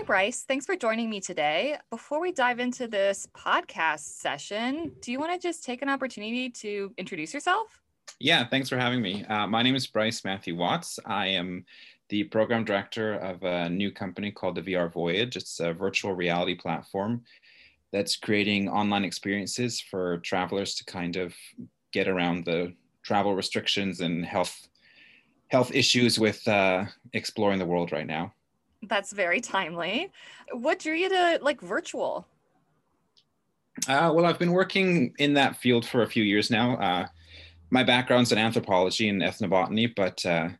Bryce. Thanks for joining me today. Before we dive into this podcast session, do you want to just take an opportunity to introduce yourself? Yeah, thanks for having me. My name is Bryce Matthew Watts. I am the program director of a new company called the VR Voyage. It's a virtual reality platform that's creating online experiences for travelers to kind of get around the travel restrictions and health issues with exploring the world right now. That's very timely. What drew you to virtual? Well, I've been working in that field for a few years now. My background's in anthropology and ethnobotany, but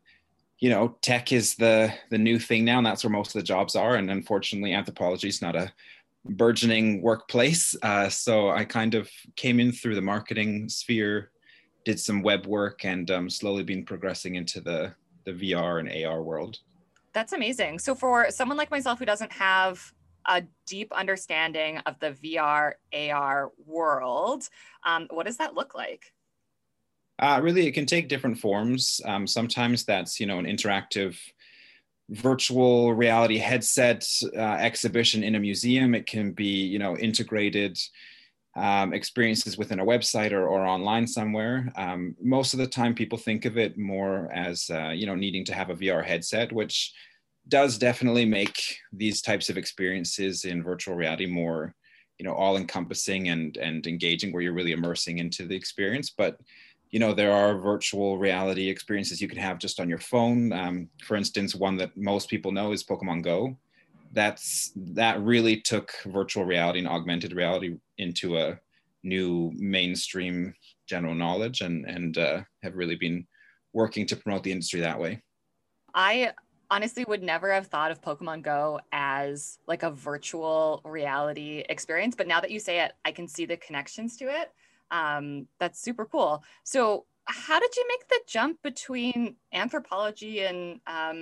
tech is the new thing now, and that's where most of the jobs are. And unfortunately, anthropology is not a burgeoning workplace. So I kind of came in through the marketing sphere, did some web work, and slowly been progressing into the VR and AR world. That's amazing. So for someone like myself who doesn't have a deep understanding of the VR, AR world, what does that look like? Really, it can take different forms. Sometimes that's, an interactive virtual reality headset exhibition in a museum. It can be, integrated experiences within a website or online somewhere. Most of the time, people think of it more as, needing to have a VR headset, which does definitely make these types of experiences in virtual reality more, all-encompassing and engaging, where you're really immersing into the experience. But there are virtual reality experiences you can have just on your phone. For instance, one that most people know is Pokemon Go. That really took virtual reality and augmented reality into a new mainstream general knowledge, and have really been working to promote the industry that way. I honestly would never have thought of Pokemon Go as like a virtual reality experience, but now that you say it, I can see the connections to it. That's super cool. So how did you make the jump between anthropology and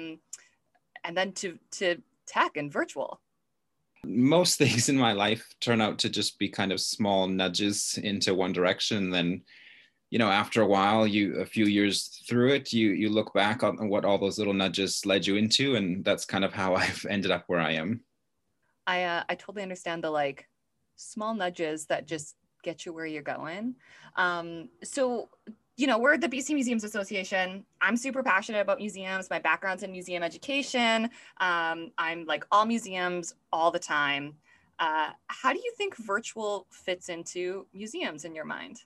then to tech and virtual? Most things in my life turn out to just be kind of small nudges into one direction. Then, after a while, a few years through it, you look back on what all those little nudges led you into, and that's kind of how I've ended up where I am. I totally understand the small nudges that just get you where you're going. So, we're the BC Museums Association. I'm super passionate about museums. My background's in museum education. I'm like all museums all the time. How do you think virtual fits into museums in your mind?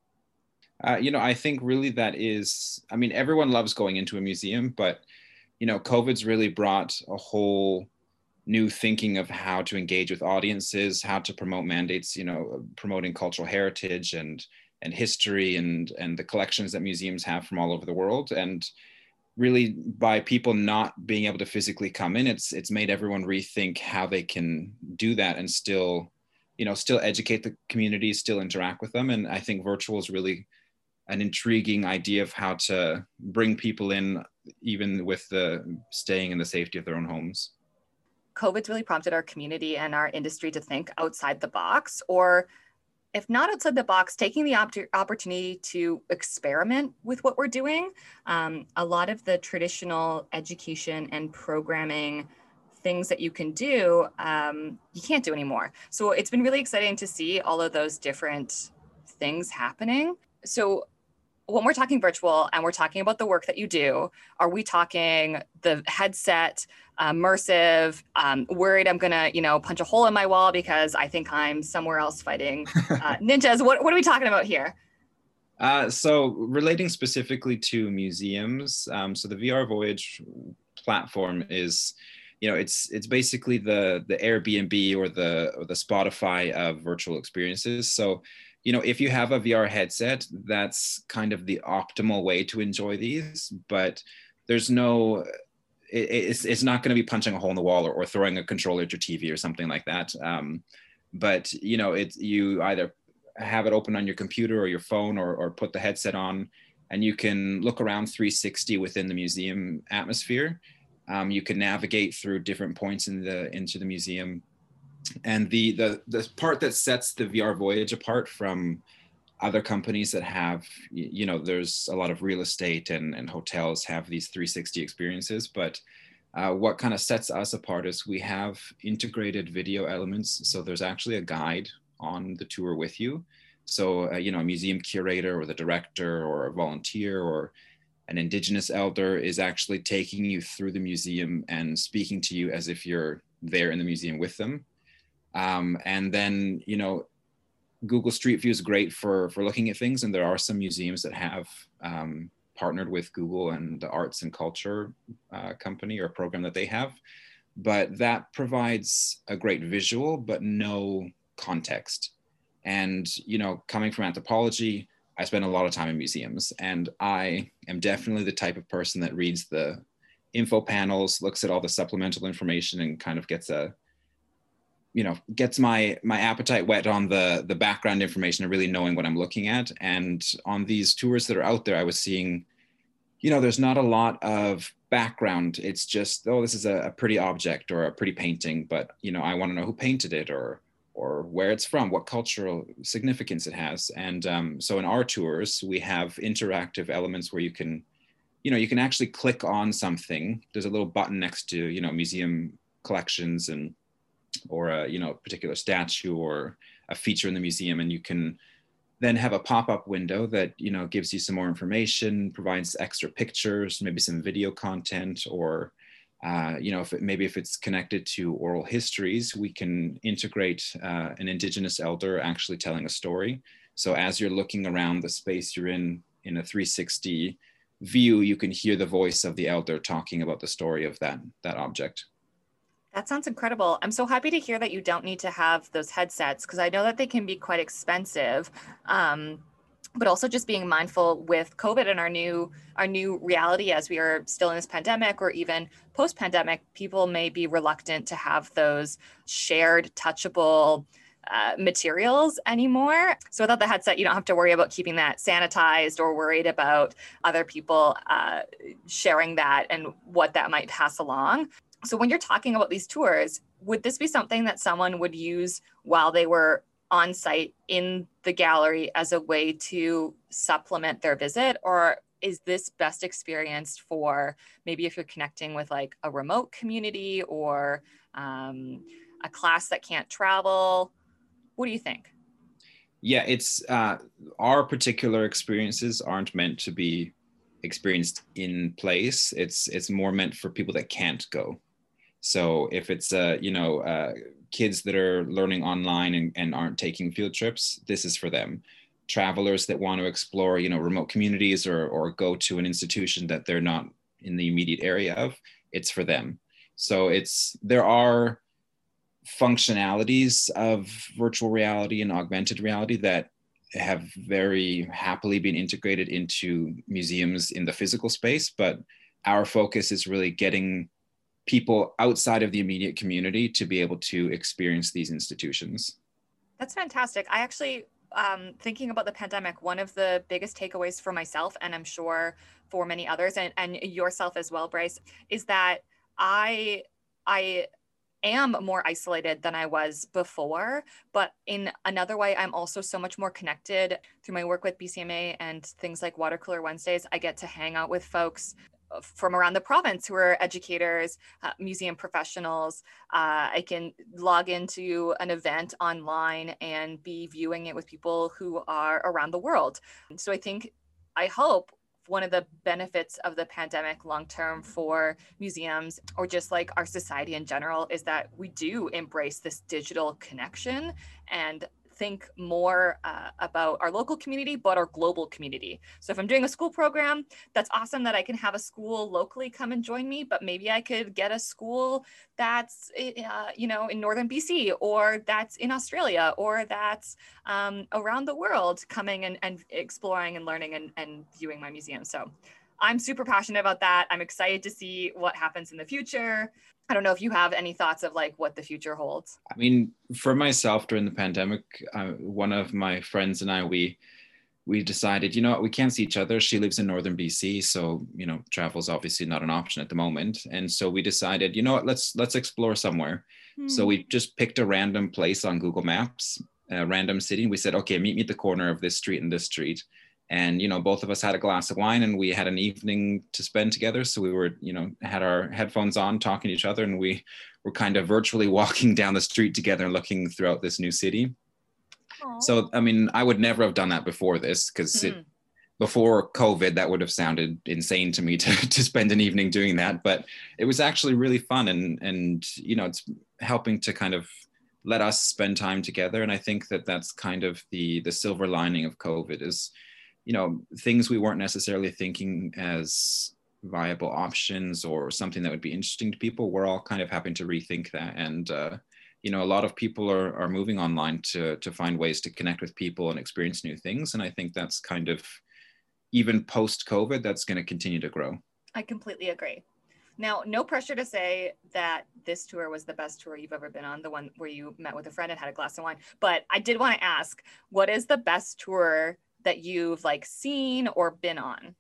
I think really everyone loves going into a museum, but, COVID's really brought a whole new thinking of how to engage with audiences, how to promote mandates, promoting cultural heritage and history and the collections that museums have from all over the world. And really, by people not being able to physically come in, it's made everyone rethink how they can do that and still educate the community, still interact with them. And I think virtual is really an intriguing idea of how to bring people in, even with the staying in the safety of their own homes. COVID's really prompted our community and our industry to think outside the box, or if not outside the box, taking the opportunity to experiment with what we're doing. A lot of the traditional education and programming things that you can do, you can't do anymore. So it's been really exciting to see all of those different things happening. So when we're talking virtual and we're talking about the work that you do, are we talking the headset, immersive, worried I'm gonna, punch a hole in my wall because I think I'm somewhere else fighting ninjas? What are we talking about here? So relating specifically to museums, so the VR Voyage platform is, it's basically the Airbnb or the Spotify of virtual experiences. So if you have a VR headset, that's kind of the optimal way to enjoy these, but there's it's not going to be punching a hole in the wall or throwing a controller at your TV or something like that. But you either have it open on your computer or your phone, or put the headset on, and you can look around 360 within the museum atmosphere. You can navigate through different points into the museum. And the part that sets the VR Voyage apart from other companies that have, there's a lot of real estate and hotels have these 360 experiences, but What kind of sets us apart is we have integrated video elements. So there's actually a guide on the tour with you. So, a museum curator or the director or a volunteer or an Indigenous elder is actually taking you through the museum and speaking to you as if you're there in the museum with them. And then, Google Street View is great for looking at things. And there are some museums that have partnered with Google and the arts and culture company or program that they have. But that provides a great visual, but no context. And, coming from anthropology, I spend a lot of time in museums, and I am definitely the type of person that reads the info panels, looks at all the supplemental information, and kind of gets my appetite whet on the background information and really knowing what I'm looking at. And on these tours that are out there, I was seeing, there's not a lot of background. It's just, oh, this is a pretty object or a pretty painting, but, I want to know who painted it or where it's from, what cultural significance it has. And so in our tours, we have interactive elements where you can actually click on something. There's a little button next to, museum collections or a particular statue or a feature in the museum. And you can then have a pop-up window that, gives you some more information, provides extra pictures, maybe some video content, or if it's connected to oral histories, we can integrate an Indigenous elder actually telling a story. So as you're looking around the space you're in a 360 view, you can hear the voice of the elder talking about the story of that object. That sounds incredible. I'm so happy to hear that you don't need to have those headsets, because I know that they can be quite expensive. But also just being mindful with COVID and our new reality as we are still in this pandemic, or even post-pandemic, people may be reluctant to have those shared touchable materials anymore. So without the headset, you don't have to worry about keeping that sanitized or worried about other people sharing that and what that might pass along. So when you're talking about these tours, would this be something that someone would use while they were on site in the gallery as a way to supplement their visit? Or is this best experienced for maybe if you're connecting with like a remote community or a class that can't travel? What do you think? Yeah, it's our particular experiences aren't meant to be experienced in place. It's more meant for people that can't go. So if it's kids that are learning online and aren't taking field trips, this is for them. Travelers that want to explore, remote communities or go to an institution that they're not in the immediate area of, it's for them. So there are functionalities of virtual reality and augmented reality that have very happily been integrated into museums in the physical space, but our focus is really getting people outside of the immediate community to be able to experience these institutions. That's fantastic. I actually, thinking about the pandemic, one of the biggest takeaways for myself, and I'm sure for many others, and yourself as well, Bryce, is that I am more isolated than I was before, but in another way, I'm also so much more connected through my work with BCMA and things like Water Cooler Wednesdays. I get to hang out with folks from around the province who are educators, museum professionals. I can log into an event online and be viewing it with people who are around the world. So I hope one of the benefits of the pandemic long-term for museums, or just like our society in general, is that we do embrace this digital connection and think more about our local community, but our global community. So if I'm doing a school program, that's awesome that I can have a school locally come and join me, but maybe I could get a school that's, in Northern BC, or that's in Australia, or that's around the world coming and exploring and learning and viewing my museum. So I'm super passionate about that. I'm excited to see what happens in the future. I don't know if you have any thoughts of like what the future holds. I mean, for myself during the pandemic, one of my friends and I, we decided, we can't see each other. She lives in Northern BC, so, travel is obviously not an option at the moment. And so we decided, let's explore somewhere. So we just picked a random place on Google Maps, a random city. And we said, okay, meet me at the corner of this street and this street. and both of us had a glass of wine and we had an evening to spend together. So we were, had our headphones on talking to each other, and we were kind of virtually walking down the street together and looking throughout this new city. Aww. So I mean, I would never have done that before this, because before COVID, that would have sounded insane to me to spend an evening doing that. But it was actually really fun, and it's helping to kind of let us spend time together. And I think that that's kind of the silver lining of COVID is, things we weren't necessarily thinking as viable options or something that would be interesting to people. We're all kind of having to rethink that. And, a lot of people are moving online to find ways to connect with people and experience new things. And I think that's kind of, even post-COVID, that's going to continue to grow. I completely agree. Now, no pressure to say that this tour was the best tour you've ever been on, the one where you met with a friend and had a glass of wine. But I did want to ask, what is the best tour that you've seen or been on?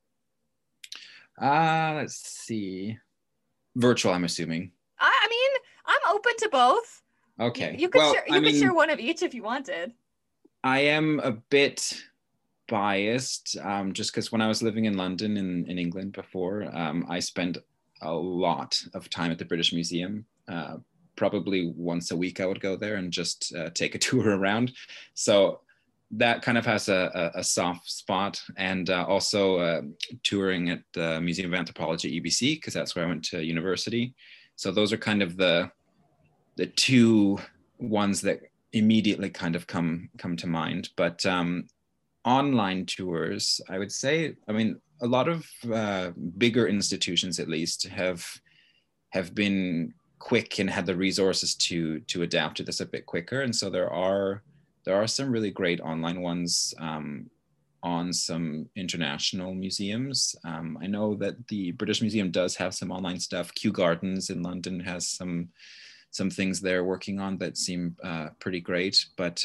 Let's see. Virtual, I'm assuming. I mean, I'm open to both. Okay. You could share one of each if you wanted. I am a bit biased, just because when I was living in London in England before, I spent a lot of time at the British Museum. Probably once a week I would go there and just take a tour around. So that kind of has a soft spot. And also touring at the Museum of Anthropology, EBC, because that's where I went to university. So those are kind of the two ones that immediately kind of come to mind. But online tours, I would say, I mean, a lot of bigger institutions, at least, have been quick and had the resources to adapt to this a bit quicker. And so there are some really great online ones on some international museums. I know that the British Museum does have some online stuff. Kew Gardens in London has some things they're working on that seem pretty great. But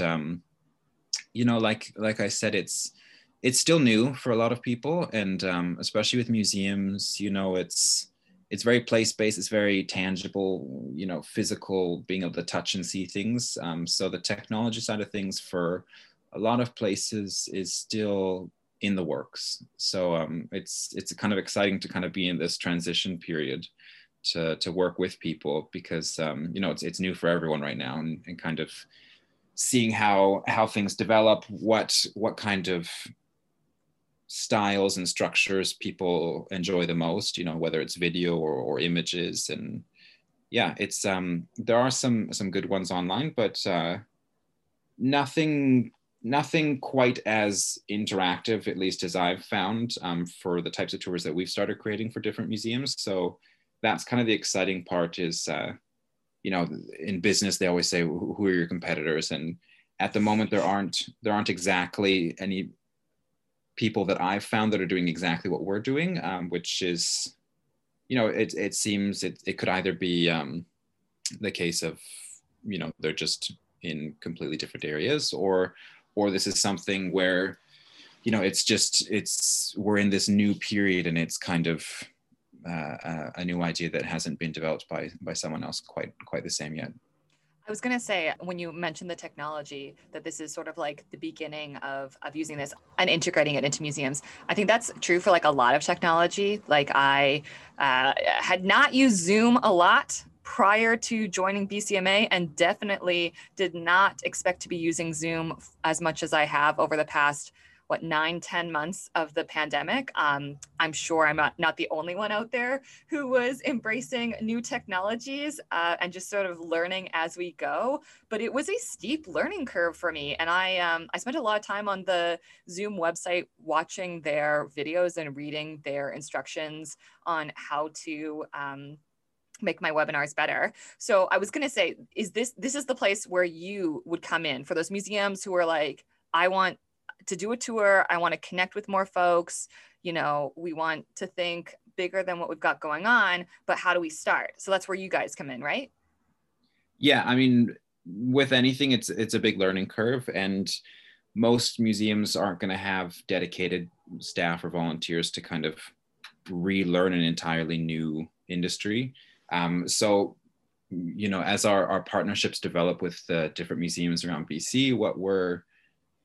like I said, it's still new for a lot of people, and especially with museums, it's very place-based, it's very tangible, physical, being able to touch and see things. So the technology side of things for a lot of places is still in the works. So it's kind of exciting to kind of be in this transition period to work with people, because it's new for everyone right now, and kind of seeing how things develop, what kind of styles and structures people enjoy the most, whether it's video or images. And yeah, it's there are some good ones online, but nothing quite as interactive, at least as I've found, for the types of tours that we've started creating for different museums. So that's kind of the exciting part is, in business, they always say, who are your competitors? And at the moment, there aren't exactly any people that I've found that are doing exactly what we're doing, which is, it seems it could either be the case of, they're just in completely different areas, or this is something where, we're in this new period, and it's kind of a new idea that hasn't been developed by someone else quite the same yet. I was going to say, when you mentioned the technology, that this is sort of like the beginning of using this and integrating it into museums. I think that's true for a lot of technology. I had not used Zoom a lot prior to joining BCMA, and definitely did not expect to be using Zoom as much as I have over the past 9-10 months of the pandemic. I'm sure I'm not the only one out there who was embracing new technologies and just sort of learning as we go. But it was a steep learning curve for me. And I spent a lot of time on the Zoom website watching their videos and reading their instructions on how to make my webinars better. So I was going to say, this is the place where you would come in for those museums who are like, I want to do a tour. I want to connect with more folks. We want to think bigger than what we've got going on, but how do we start? So that's where you guys come in, right? Yeah, I mean, with anything, it's a big learning curve, and most museums aren't going to have dedicated staff or volunteers to kind of relearn an entirely new industry. So, as our partnerships develop with the different museums around BC, what we're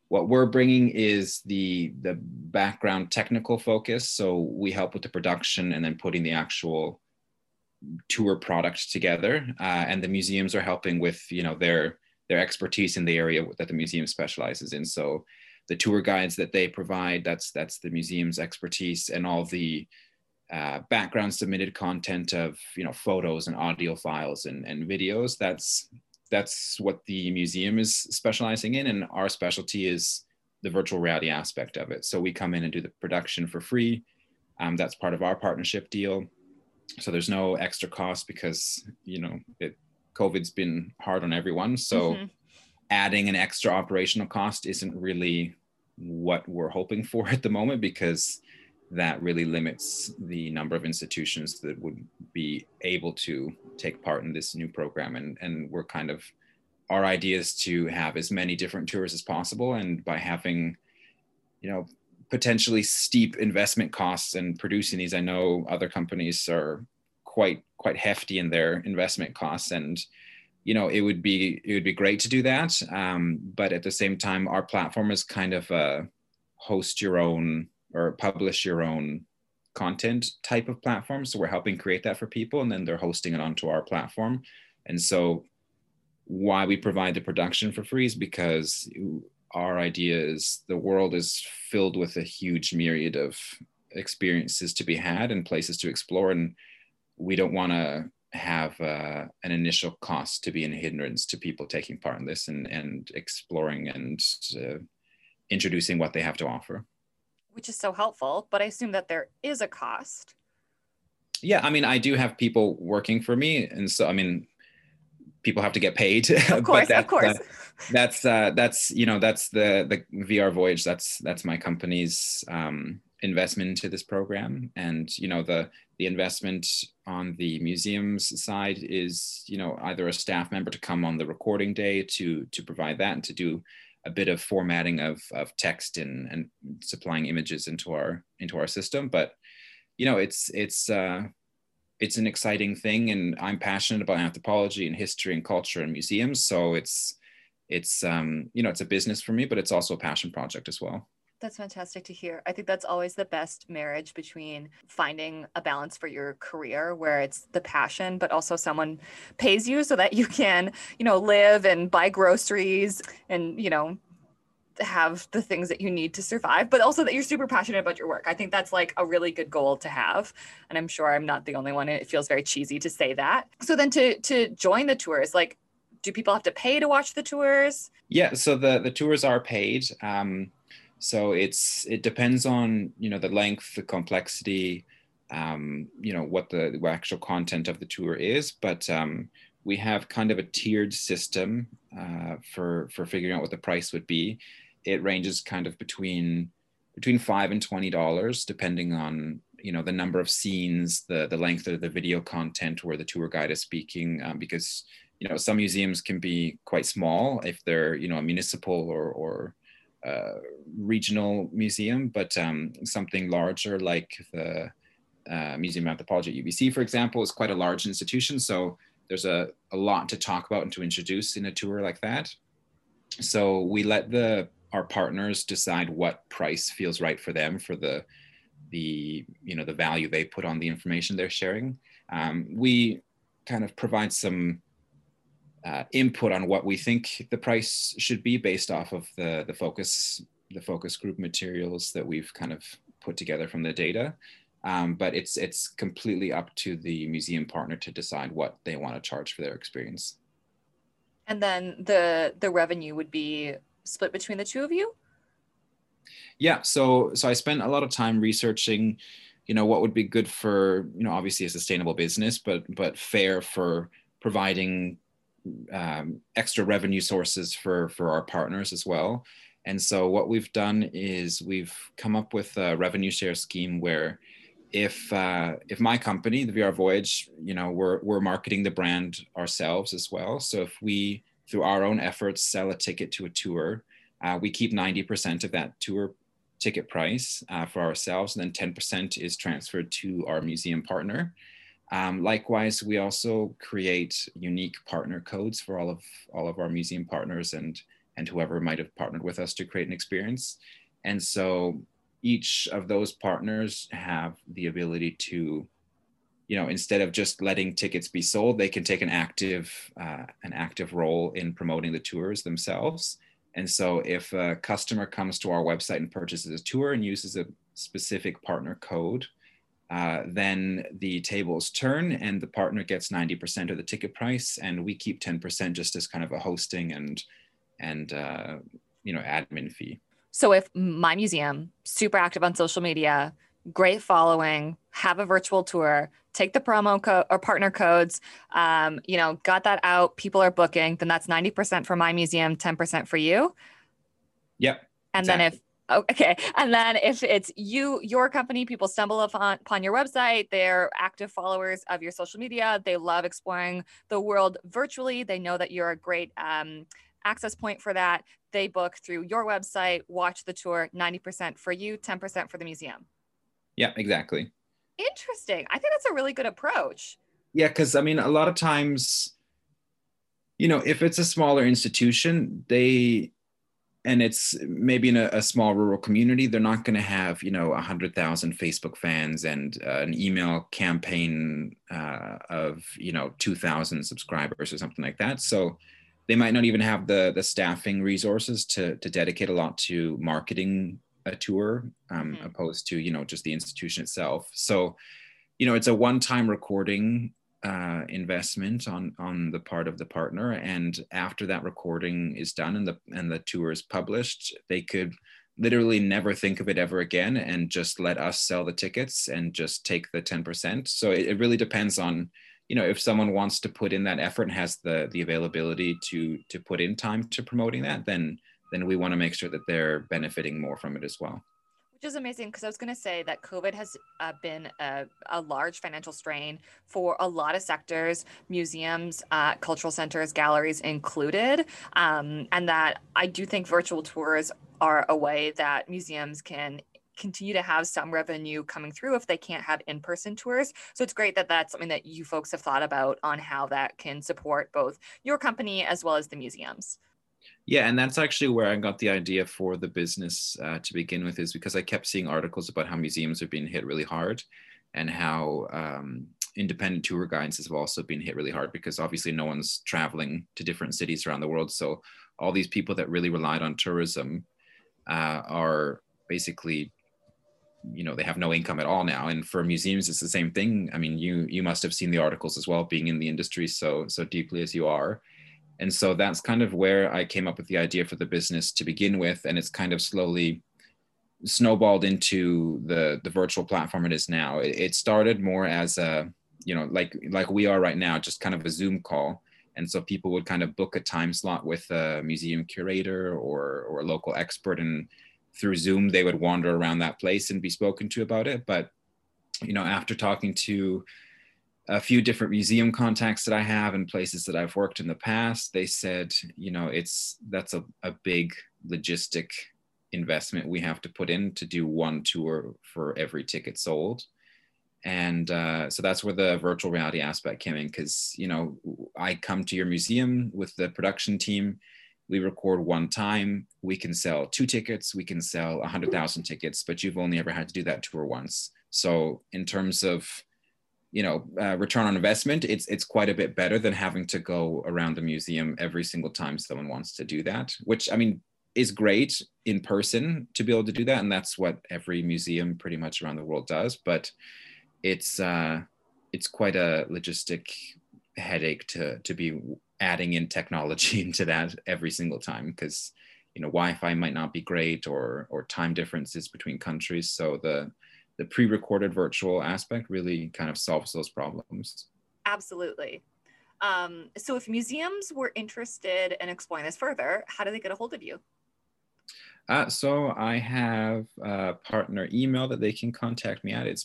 what we're bringing is the background technical focus. So we help with the production and then putting the actual tour product together. And the museums are helping with, their expertise in the area that the museum specializes in. So the tour guides that they provide, that's the museum's expertise, and all the background submitted content of photos and audio files and videos. That's what the museum is specializing in, and our specialty is the virtual reality aspect of it. So we come in and do the production for free. That's part of our partnership deal. So there's no extra cost because COVID's been hard on everyone. So adding an extra operational cost isn't really what we're hoping for at the moment, because that really limits the number of institutions that would be able to take part in this new program. And we're our idea is to have as many different tours as possible. And by having, potentially steep investment costs and producing these, I know other companies are quite hefty in their investment costs, and it would be great to do that. But at the same time, our platform is kind of a host your own or publish your own content type of platform. So we're helping create that for people, and then they're hosting it onto our platform. And so why we provide the production for free is because our idea is the world is filled with a huge myriad of experiences to be had and places to explore. And we don't want to have an initial cost to be an hindrance to people taking part in this and exploring and introducing what they have to offer. Which is so helpful, but I assume that there is a cost. Yeah, I do have people working for me, and so people have to get paid. Of course, of course. That's the VR Voyage. That's my company's investment into this program, and the investment on the museum's side is either a staff member to come on the recording day to provide that and to do a bit of formatting of text and supplying images into our system. But it's an exciting thing, and I'm passionate about anthropology and history and culture and museums. So it's a business for me, but it's also a passion project as well. That's fantastic to hear. I think that's always the best marriage between finding a balance for your career where it's the passion, but also someone pays you so that you can, live and buy groceries and, have the things that you need to survive, but also that you're super passionate about your work. I think that's like a really good goal to have. And I'm sure I'm not the only one. It feels very cheesy to say that. So then to join the tours, do people have to pay to watch the tours? Yeah, so the tours are paid. So it depends on, the length, the complexity, what the actual content of the tour is. But we have kind of a tiered system for figuring out what the price would be. It ranges kind of between $5 and $20, depending on, the number of scenes, the length of the video content where the tour guide is speaking, because, some museums can be quite small if they're, a municipal or regional museum, but something larger like the Museum of Anthropology at UBC, for example, is quite a large institution. So there's a lot to talk about and to introduce in a tour like that. So we let our partners decide what price feels right for them for the value they put on the information they're sharing. We kind of provide some input on what we think the price should be based off of the focus group materials that we've kind of put together from the data. But it's completely up to the museum partner to decide what they want to charge for their experience. And then the revenue would be split between the two of you? Yeah, so I spent a lot of time researching, what would be good for, obviously a sustainable business, but fair for providing extra revenue sources for our partners as well. And so what we've done is we've come up with a revenue share scheme where if my company, the VR Voyage, we're marketing the brand ourselves as well. So if we, through our own efforts, sell a ticket to a tour, we keep 90% of that tour ticket price for ourselves, and then 10% is transferred to our museum partner. Likewise, we also create unique partner codes for all of our museum partners and and whoever might have partnered with us to create an experience. And so each of those partners have the ability to, instead of just letting tickets be sold, they can take an active role in promoting the tours themselves. And so if a customer comes to our website and purchases a tour and uses a specific partner code, then the tables turn and the partner gets 90% of the ticket price, and we keep 10% just as kind of a hosting and admin fee. So if my museum, super active on social media, great following, have a virtual tour, take the promo code or partner codes, got that out, people are booking, then that's 90% for my museum, 10% for you. Yep. And exactly. Then if it's your company, people stumble upon your website, they're active followers of your social media, they love exploring the world virtually, they know that you're a great access point for that, they book through your website, watch the tour, 90% for you, 10% for the museum. Yeah, exactly. Interesting. I think that's a really good approach. Yeah, because a lot of times, if it's a smaller institution, and it's maybe in a small rural community, they're not going to have 100,000 Facebook fans and an email campaign of 2,000 subscribers or something like that. So they might not even have the staffing resources to dedicate a lot to marketing a tour, opposed to just the institution itself. So it's a one-time recording investment on the part of the partner, and after that recording is done and the tour is published, they could literally never think of it ever again and just let us sell the tickets and just take the 10%. So it really depends on if someone wants to put in that effort and has the availability to put in time to promoting that, then we want to make sure that they're benefiting more from it as well. Which is amazing, because I was going to say that COVID has been a large financial strain for a lot of sectors, museums, cultural centers, galleries included, and that I do think virtual tours are a way that museums can continue to have some revenue coming through if they can't have in-person tours. So it's great that that's something that you folks have thought about on how that can support both your company as well as the museums. Yeah, and that's actually where I got the idea for the business to begin with, is because I kept seeing articles about how museums are being hit really hard, and how independent tour guides have also been hit really hard, because obviously no one's traveling to different cities around the world. So all these people that really relied on tourism are basically, they have no income at all now. And for museums, it's the same thing. You must have seen the articles as well, being in the industry so deeply as you are. And so that's kind of where I came up with the idea for the business to begin with. And it's kind of slowly snowballed into the virtual platform it is now. It started more as a, like we are right now, just kind of a Zoom call. And so people would kind of book a time slot with a museum curator or a local expert, and through Zoom, they would wander around that place and be spoken to about it. But, after talking to a few different museum contacts that I have and places that I've worked in the past, they said, that's a big logistic investment we have to put in to do one tour for every ticket sold. And so that's where the virtual reality aspect came in, because, I come to your museum with the production team, we record one time, we can sell 2 tickets, we can sell 100,000 tickets, but you've only ever had to do that tour once. So in terms of return on investment, it's quite a bit better than having to go around the museum every single time someone wants to do that, which is great in person to be able to do that. And that's what every museum pretty much around the world does. But it's quite a logistic headache to be adding in technology into that every single time, because Wi-Fi might not be great, or time differences between countries. So the pre-recorded virtual aspect really kind of solves those problems. Absolutely. So if museums were interested in exploring this further, how do they get a hold of you? So I have a partner email that they can contact me at. It's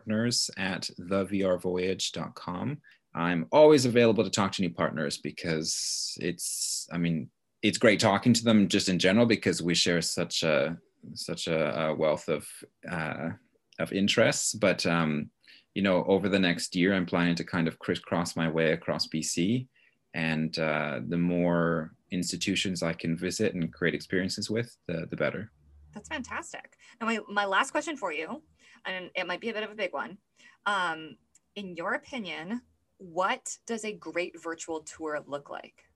partners@thevrvoyage.com. I'm always available to talk to new partners, because it's great talking to them just in general, because we share such a wealth of interests. But over the next year, I'm planning to kind of crisscross my way across BC, and the more institutions I can visit and create experiences with, the better. That's fantastic. And my last question for you, and it might be a bit of a big one. In your opinion, what does a great virtual tour look like?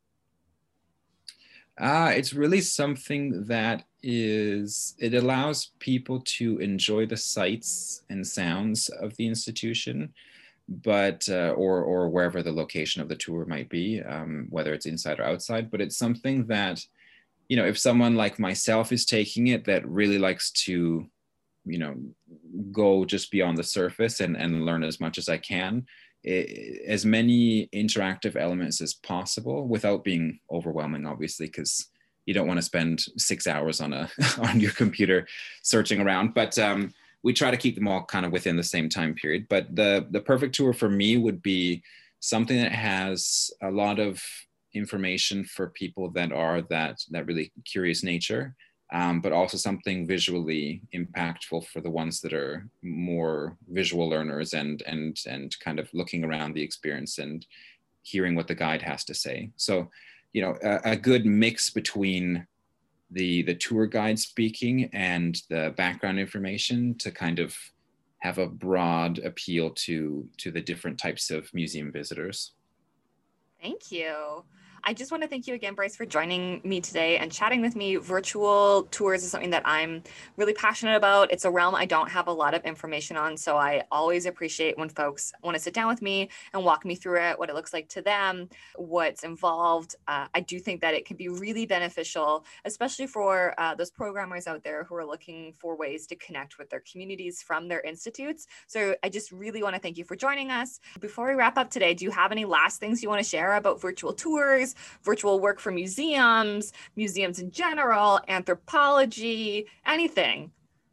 It's really something that it allows people to enjoy the sights and sounds of the institution, but or wherever the location of the tour might be, whether it's inside or outside. But it's something that, you know, if someone like myself is taking it that really likes to, you know, go just beyond the surface and learn as much as I can, as many interactive elements as possible without being overwhelming, obviously, because you don't want to spend 6 hours on on your computer searching around. But we try to keep them all kind of within the same time period. But the perfect tour for me would be something that has a lot of information for people that are that really curious nature, but also something visually impactful for the ones that are more visual learners and kind of looking around the experience and hearing what the guide has to say. So, you know, a good mix between the tour guide speaking and the background information to kind of have a broad appeal to the different types of museum visitors. Thank you. I just want to thank you again, Bryce, for joining me today and chatting with me. Virtual tours is something that I'm really passionate about. It's a realm I don't have a lot of information on, so I always appreciate when folks want to sit down with me and walk me through it, what it looks like to them, what's involved. I do think that it can be really beneficial, especially for those programmers out there who are looking for ways to connect with their communities from their institutes. So I just really want to thank you for joining us. Before we wrap up today, do you have any last things you want to share about virtual tours, virtual work for museums, museums in general, anthropology, anything?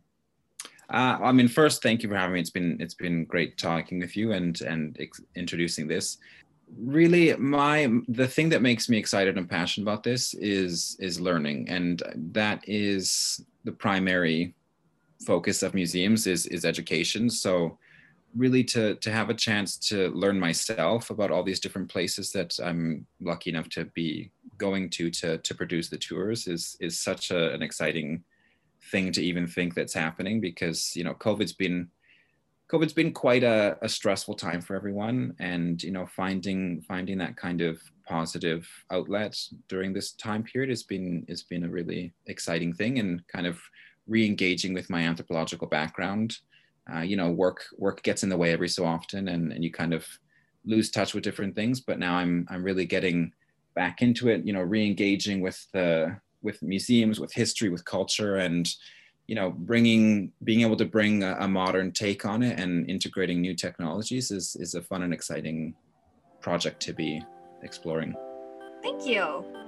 I mean, first, thank you for having me. It's been great talking with you and introducing this. Really, the thing that makes me excited and passionate about this is learning, and that is the primary focus of museums is education. So really to have a chance to learn myself about all these different places that I'm lucky enough to be going to produce the tours is such an exciting thing to even think that's happening, because, you know, COVID's been quite a stressful time for everyone, and, you know, finding that kind of positive outlet during this time period has been a really exciting thing, and kind of re-engaging with my anthropological background. You know, work gets in the way every so often, and you kind of lose touch with different things. But now I'm really getting back into it. You know, re-engaging with museums, with history, with culture, and, you know, being able to bring a modern take on it and integrating new technologies is a fun and exciting project to be exploring. Thank you.